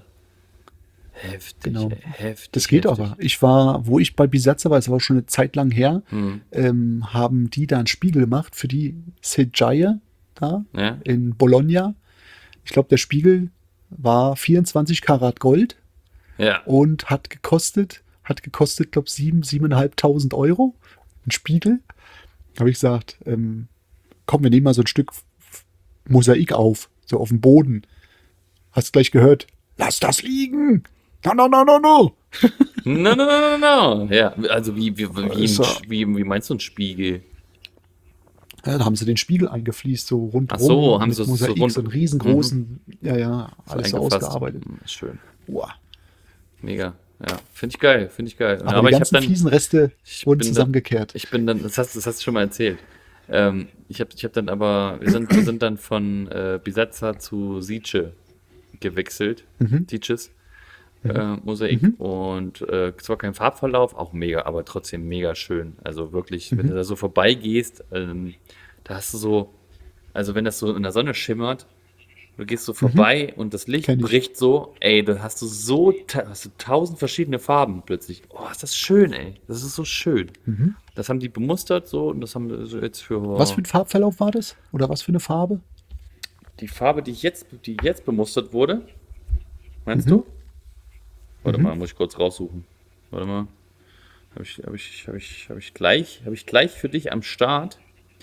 Heftig, Genau. ey, heftig. Das geht heftig. aber. Ich war, wo ich bei Bisazza war, es war schon eine Zeit lang her, Hm. ähm, haben die da einen Spiegel gemacht für die Sejaie da Ja? in Bologna. Ich glaube, der Spiegel war vierundzwanzig Karat Gold Ja. und hat gekostet, hat gekostet, glaube ich, sieben, siebeneinhalbtausend Euro. Ein Spiegel. Habe ich gesagt, ähm, komm, wir nehmen mal so ein Stück F- Mosaik auf, so auf dem Boden. Hast gleich gehört, lass das liegen. No, no, no, no, no. No, no, no, no, no. Ja, also wie, wie, wie, ein, So. Sch- wie, wie meinst du ein Spiegel? Ja, da haben sie den Spiegel eingefliest, so rundherum. Ach so, haben mit sie es so Mosaik, rund- so einen riesengroßen, ja, ja, alles so Eingefasst. ausgearbeitet. Hm, ist schön. Boah. Mega. Ja, finde ich geil, finde ich geil. Aber, Aber die ich habe ganzen dann, fiesen Reste ich wurden bin zusammengekehrt. ich bin dann, das hast, das hast du schon mal erzählt. Ähm, ich habe ich hab dann aber, wir sind, wir sind dann von äh, Bisazza zu Sice gewechselt. Mhm. Sices äh, Mosaik. Und äh, zwar kein Farbverlauf, auch mega, aber trotzdem mega schön. Also wirklich, Mhm. wenn du da so vorbeigehst, ähm, da hast du so, also wenn das so in der Sonne schimmert, du gehst so vorbei und das Licht Mhm. Kenn ich. bricht so, ey, da hast du so ta hast du tausend verschiedene Farben plötzlich. Oh, ist das schön, ey. Das ist so schön. Das haben die bemustert so und das haben wir so jetzt für Was für ein Farbverlauf war das? Oder was für eine Farbe? die Farbe, die jetzt, die jetzt bemustert wurde. Meinst Mhm. du? Warte mal, muss ich kurz raussuchen. Warte mal. Habe ich, habe ich, habe ich, habe ich gleich, habe ich gleich für dich am Start.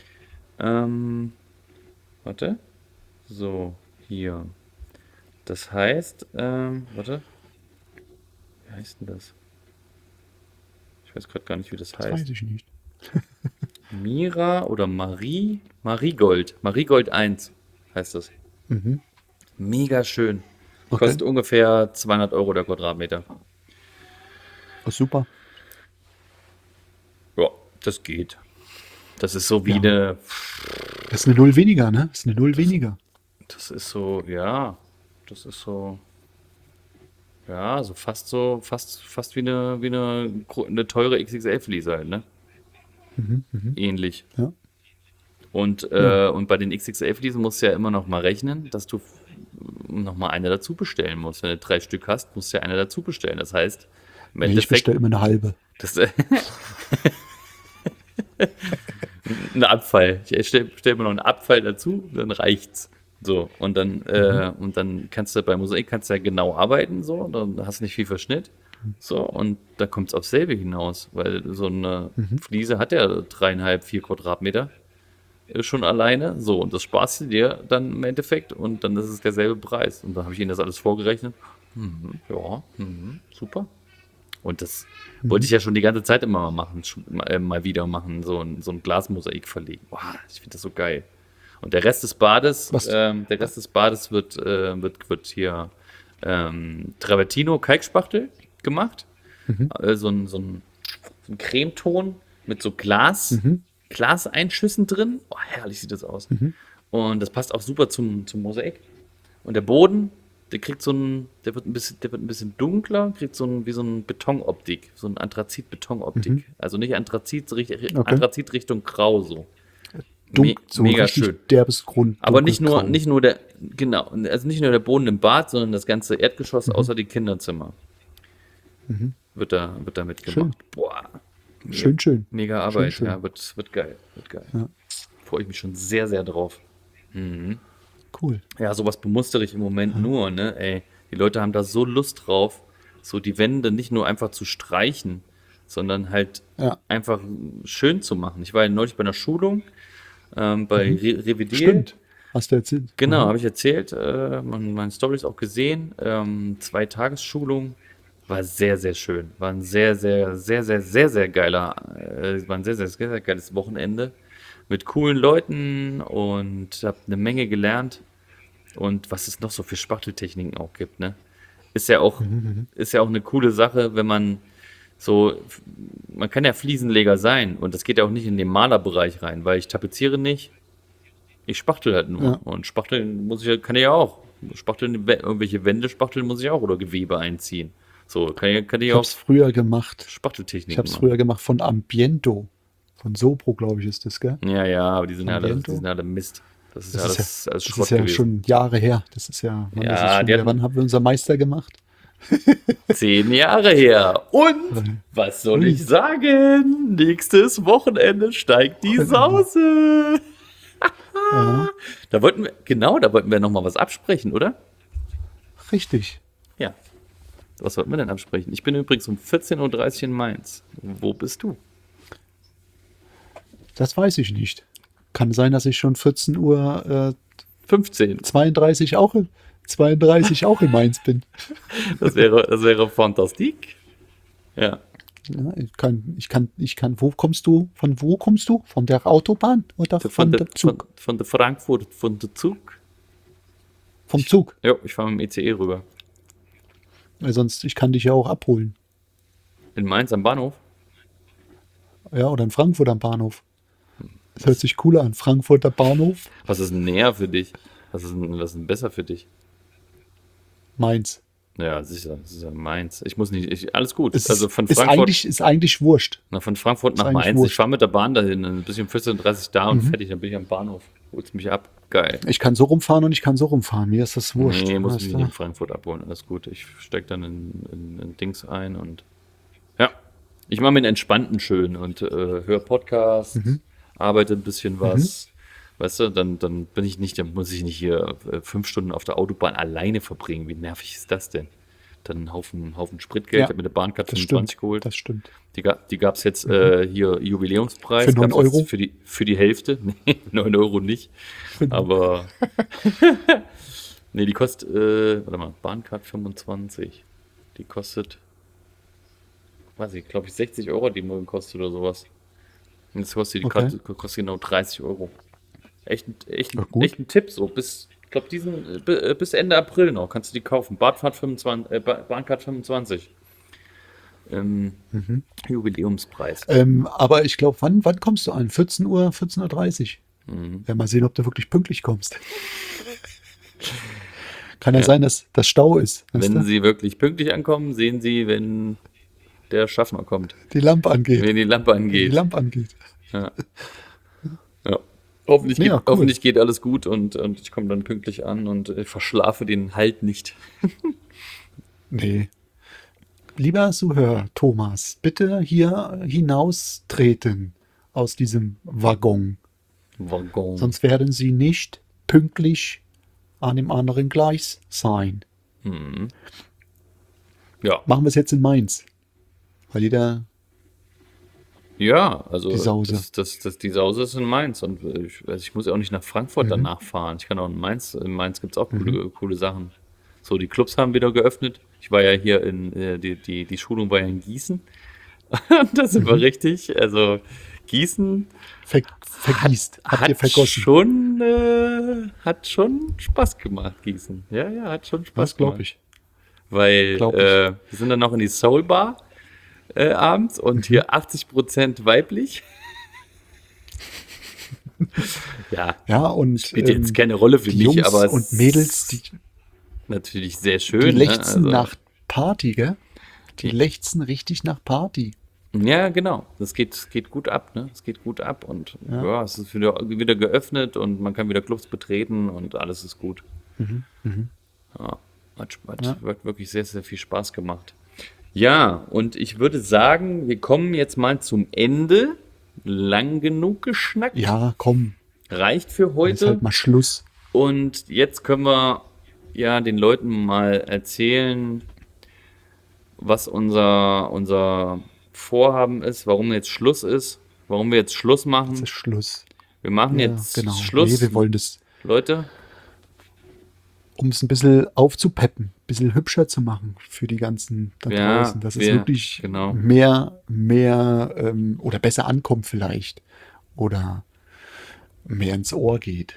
Ähm, warte. So, hier. Das heißt, ähm, warte. Wie heißt denn das? Ich weiß gerade gar nicht, wie das Das heißt. weiß ich nicht. Mira oder Marie? Mariegold. Mariegold eins heißt das. Mhm. Mega schön. Okay. Kostet ungefähr zweihundert Euro der Quadratmeter. Oh, super. Ja, das geht. Das ist so wie Ja. eine, Das ist eine Null weniger, ne? Das ist eine Null weniger. das ist so, ja, das ist so, ja, so fast so, fast, fast wie eine, wie eine, gro- eine teure X X L-Fliese halt, ne? Ähnlich. Ja. Und, äh, und bei den X X L-Fliesen musst du ja immer noch mal rechnen, dass du f- noch mal eine dazu bestellen musst. Wenn du drei Stück hast, musst du ja eine dazu bestellen. Das heißt, im Nee, ich Endeffekt, bestelle immer eine halbe. das, ein Abfall. Ich stelle stell mir noch einen Abfall dazu, dann reicht's. So, und dann, äh, und dann kannst du bei Mosaik kannst du ja genau arbeiten, so, dann hast du nicht viel Verschnitt. So, und da kommt es aufs selbe hinaus, weil so eine Fliese hat ja dreieinhalb, vier Quadratmeter äh, schon alleine. So, und das sparst du dir dann im Endeffekt und dann ist es derselbe Preis. Und dann habe ich ihnen das alles vorgerechnet. Mhm, ja, mhm, super. Und das wollte ich ja schon die ganze Zeit immer mal machen, schon mal, äh, mal wieder machen, so ein, so ein Glasmosaik verlegen. Boah, ich finde das so geil. Und der Rest des Bades, Was- ähm, der Rest des Bades wird, äh, wird, wird hier ähm, Travertino Kalkspachtel gemacht. Äh, so, ein, so, ein, so ein Cremeton mit so Glas, Glaseinschüssen drin. Oh, herrlich sieht das aus. Und das passt auch super zum, zum Mosaik. Und der Boden, der kriegt so ein, der wird ein bisschen, der wird ein bisschen dunkler, kriegt so ein, wie so ein Betonoptik, so ein Anthrazit-Betonoptik. Also nicht Anthrazit, so richtig, Okay. Anthrazit Richtung Grau so. Dunk, Me- so mega richtig schön. derbes Grund. Aber nicht nur, dunkelgrau. nicht nur der, genau, also nicht nur der Boden im Bad, sondern das ganze Erdgeschoss außer die Kinderzimmer. Wird da, wird da mitgemacht. Boah, Schön, schön. mega Arbeit, schön. ja, wird, wird geil, wird geil. Ja. Freue ich mich schon sehr, sehr drauf. Cool. Ja, sowas bemustere ich im Moment nur, ne, ey. Die Leute haben da so Lust drauf, so die Wände nicht nur einfach zu streichen, sondern halt Ja. einfach schön zu machen. Ich war ja neulich bei einer Schulung ähm, bei Re Revidier. Stimmt. Hast du erzählt? Genau, habe ich erzählt, äh, meine, meine Stories auch gesehen. Ähm, zwei Tagesschulung war sehr, sehr schön. War ein sehr, sehr, sehr, sehr, sehr, sehr geiler, äh, war ein sehr, sehr, sehr, sehr geiles Wochenende mit coolen Leuten und habe eine Menge gelernt. Und was es noch so für Spachteltechniken auch gibt, ne? Ist ja auch, ist ja auch eine coole Sache, wenn man so, man kann ja Fliesenleger sein und das geht ja auch nicht in den Malerbereich rein, weil ich tapeziere nicht, ich spachtel halt nur. Ja. Und spachteln muss ich, ja- kann ich ja auch. Spachteln, we- irgendwelche Wände spachteln muss ich auch oder Gewebe einziehen. So, kann ich, kann ich Ich auch habe es früher gemacht. Spachteltechniken Ich habe es machen. früher gemacht von Ambiento. Von Sopro, glaube ich, ist das, gell? Ja, ja, aber die sind ja alle, Ambiento? die sind alle Mist. Das ist Das ja ist alles, ja, alles das Schrott ist ja gewesen. schon Jahre her. Das ist ja, Mann, Ja, das ist schon die wieder, hatten- wann haben wir unser Meister gemacht? Zehn Jahre her. Und was soll Ui. ich sagen? Nächstes Wochenende steigt die Wochenende. Sause. Ja, Da wollten wir, genau, da wollten wir nochmal was absprechen, oder? richtig. Ja. Was wollten wir denn absprechen? Ich bin übrigens um vierzehn Uhr dreißig in Mainz. Wo bist du? Das weiß ich nicht. Kann sein, dass ich schon vierzehn Uhr fünfzehn. äh, zweiunddreißig auch in, zweiunddreißig auch in Mainz bin. Das wäre, das wäre fantastik. Ja. Ja, ich kann, ich kann, ich kann, wo kommst du? Von wo kommst du? Von der Autobahn oder Von, von der, der von, Zug? von der Frankfurt, von der Zug. Vom Zug. Ja, ich fahre mit dem I C E rüber. Weil sonst, ich kann dich ja auch abholen. In Mainz am Bahnhof. Ja, oder in Frankfurt am Bahnhof. Das hört sich cooler an. Frankfurter Bahnhof, Was ist denn näher für dich? Was ist denn, was ist denn besser für dich? Mainz. Ja, sicher, das ist ja Mainz. Ich muss nicht, ich, alles gut. Es also ist, von ist, Frankfurt, eigentlich, ist eigentlich wurscht. na, von Frankfurt nach ist eigentlich Mainz. Ich wurscht. fahre mit der Bahn dahin, dann bin ich um vierzehn Uhr dreißig da und fertig, dann bin ich am Bahnhof. Holst mich ab. Geil. Ich kann so rumfahren und ich kann so rumfahren. Mir ist das wurscht. Nee, muss Weißt mich du? nicht in Frankfurt abholen. Alles gut. Ich steig dann in, in, in Dings ein und ja. Ich mache mir einen entspannten schön und äh, höre Podcasts, Mhm. arbeite ein bisschen was. Weißt du, dann, dann bin ich nicht, dann muss ich nicht hier äh, fünf Stunden auf der Autobahn alleine verbringen. Wie nervig ist das denn? Dann einen Haufen, Haufen Spritgeld. Ja, Ich habe mir eine Bahncard Das fünfundzwanzig stimmt. geholt. Das stimmt. Die, ga- die gab es jetzt äh, hier Jubiläumspreis. Für neun Gab's jetzt Euro? Für die, für die Hälfte. Nee, neun Euro nicht. Aber. nee, die kostet. Äh, warte mal, Bahncard fünfundzwanzig. Die kostet. Weiß ich, glaube ich, sechzig Euro die Morgen kostet oder sowas. Und jetzt kostet die Okay. Karte, kostet genau dreißig Euro. Echt, ein- echt, Ja, ein- gut. echt ein Tipp, so bis. Ich glaube, diesen äh, bi- äh, bis Ende April noch kannst du die kaufen. Badfahrt fünfundzwanzig, äh, Ba- Bahncard fünfundzwanzig. Ähm, Mhm. Jubiläumspreis. Ähm, aber ich glaube, wann, wann kommst du an? vierzehn Uhr, vierzehn Uhr dreißig. Mhm. Ja, mal sehen, ob du wirklich pünktlich kommst. Kann ja, Ja. sein, dass das Stau ist. Weißt Wenn du? Sie wirklich pünktlich ankommen, sehen Sie, wenn der Schaffner kommt. Die Lampe angeht. Wenn die Lampe Wenn die angeht. Lampe angeht. Ja. Ja. Hoffentlich, Ja, geht, cool. hoffentlich geht alles gut und, und ich komme dann pünktlich an und äh, verschlafe den Halt nicht. Nee. Lieber Zuhörer, Thomas, bitte hier hinaustreten aus diesem Waggon. Waggon. Sonst werden Sie nicht pünktlich an dem anderen Gleis sein. Mhm. Ja. Machen wir es jetzt in Mainz. Weil jeder, Ja, also Die Sause. Das, das, das, die Sause ist in Mainz und ich, also ich muss ja auch nicht nach Frankfurt danach fahren. Ich kann auch in Mainz. In Mainz gibt es auch coole, coole Sachen. So, die Clubs haben wieder geöffnet. Ich war ja hier in, äh, die, die, die Schulung war ja in Gießen. Das sind wir richtig. Also Gießen ver vergießt, habt ihr hat vergossen. schon, äh, hat schon Spaß gemacht, Gießen. Ja, ja, hat schon Spaß Das glaube gemacht. ich. Weil Glaub ich. äh, wir sind dann noch in die Soul Bar äh, abends und hier achtzig Prozent weiblich. Ja, Ja, und spielt ähm, jetzt keine Rolle für die mich, Jungs aber es und Mädels, die, ist natürlich sehr schön. die ne? lechzen Also, nach Party, gell? Die Die- lechzen richtig nach Party. Ja, genau. Das geht, geht gut ab, ne? Es geht gut ab und ja. Ja. es ist wieder, wieder geöffnet und man kann wieder Clubs betreten und alles ist gut. Ja, hat, hat, Ja. hat wirklich sehr, sehr viel Spaß gemacht. Ja, und ich würde sagen, wir kommen jetzt mal zum Ende. Lang genug geschnackt. Ja, komm, Reicht für ist heute. halt mal Schluss. Und jetzt können wir ja den Leuten mal erzählen, was unser, unser Vorhaben ist, warum jetzt Schluss ist, warum wir jetzt Schluss Es machen. ist Schluss. Wir machen Ja, jetzt genau. Schluss, Nee, wir wollen das, Leute. um es ein bisschen aufzupeppen, ein bisschen hübscher zu machen für die ganzen da Ja, draußen, dass es wir- wirklich genau. mehr, mehr ähm, oder besser ankommt vielleicht oder mehr ins Ohr geht.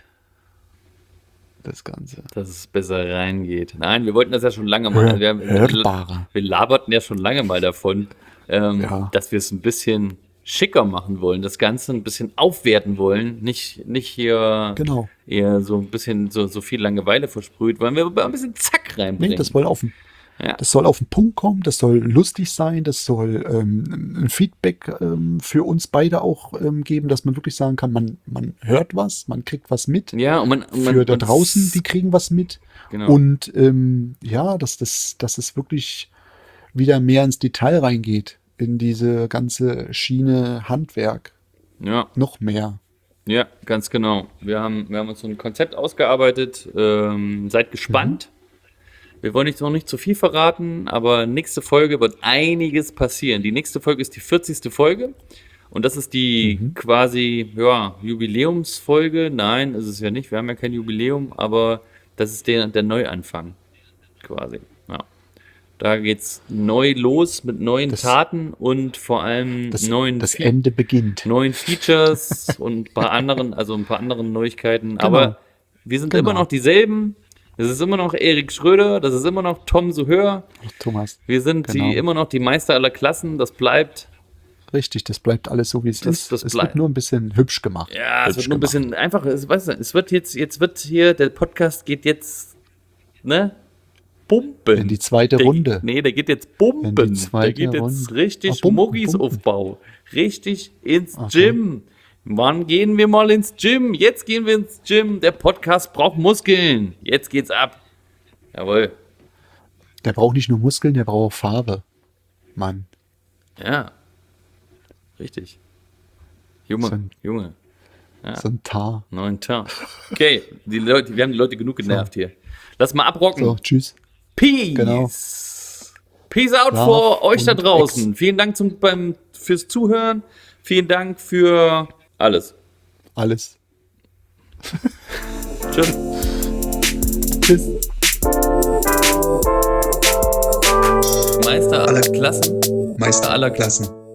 Das Ganze. Dass es besser reingeht. Nein, wir wollten das ja schon lange mal. Hör, Wir, hörbarer. wir laberten ja schon lange mal davon, ähm, Ja. dass wir es ein bisschen schicker machen wollen, das Ganze ein bisschen aufwerten wollen, nicht, nicht hier Genau. eher so ein bisschen so, so viel Langeweile versprüht, wollen wir ein bisschen Zack reinbringen. Nee, das soll auf den, Ja. das soll auf den Punkt kommen, das soll lustig sein, das soll ähm, ein Feedback ähm, für uns beide auch ähm, geben, dass man wirklich sagen kann, man, man hört was, man kriegt was mit. ja, und man, und man Für da man- draußen, die kriegen was mit. Genau. Und ähm, ja, dass, das, dass es wirklich wieder mehr ins Detail reingeht, in diese ganze Schiene Handwerk. ja. Noch mehr. Ja, ganz genau. Wir haben, wir haben uns so ein Konzept ausgearbeitet. Ähm, seid gespannt. Wir wollen nicht, noch nicht zu viel verraten, aber nächste Folge wird einiges passieren. Die nächste Folge ist die vierzigste Folge. Und das ist die quasi, ja, Jubiläumsfolge. Nein, ist es ja nicht. Wir haben ja kein Jubiläum, aber das ist der, der Neuanfang. Quasi. Ja. Da geht's neu los mit neuen Das- Taten und vor allem Das, neuen das Fe- Ende beginnt. neuen Features und ein paar anderen, also ein paar anderen Neuigkeiten. Genau. Aber wir sind Genau. immer noch dieselben. Das ist immer noch Erik Schröder, das ist immer noch Tom Sohör. Thomas. Wir sind Genau. die, immer noch die Meister aller Klassen, das bleibt. Richtig, das bleibt alles so, wie es Das- ist. das es bleibt. wird nur ein bisschen hübsch gemacht. Ja, es Hübsch wird nur ein gemacht. bisschen einfacher. Es, weißt du, es wird jetzt, jetzt wird hier, der Podcast geht jetzt, ne? Pumpen. In die zweite der, Runde. Nee, der geht jetzt pumpen. In die Der zweite geht jetzt Runde. richtig Ah, pumpen, Muggis-Aufbau. Richtig ins Okay. Gym. Wann gehen wir mal ins Gym? Jetzt gehen wir ins Gym. Der Podcast braucht Muskeln. Jetzt geht's ab. Jawohl. Der braucht nicht nur Muskeln, der braucht auch Farbe. Mann. Ja. Richtig. Junge, So ein- Junge. So ein Tar. Neun Tag. Okay, die Leute, wir haben die Leute genug genervt hier. Lass mal abrocken. So, tschüss. Peace. Genau. Peace out Love für euch da und draußen. Vielen Dank zum, beim, fürs Zuhören. Vielen Dank für alles. Alles. Tschüss. Tschüss. Meister aller Klassen. Meister aller Klassen.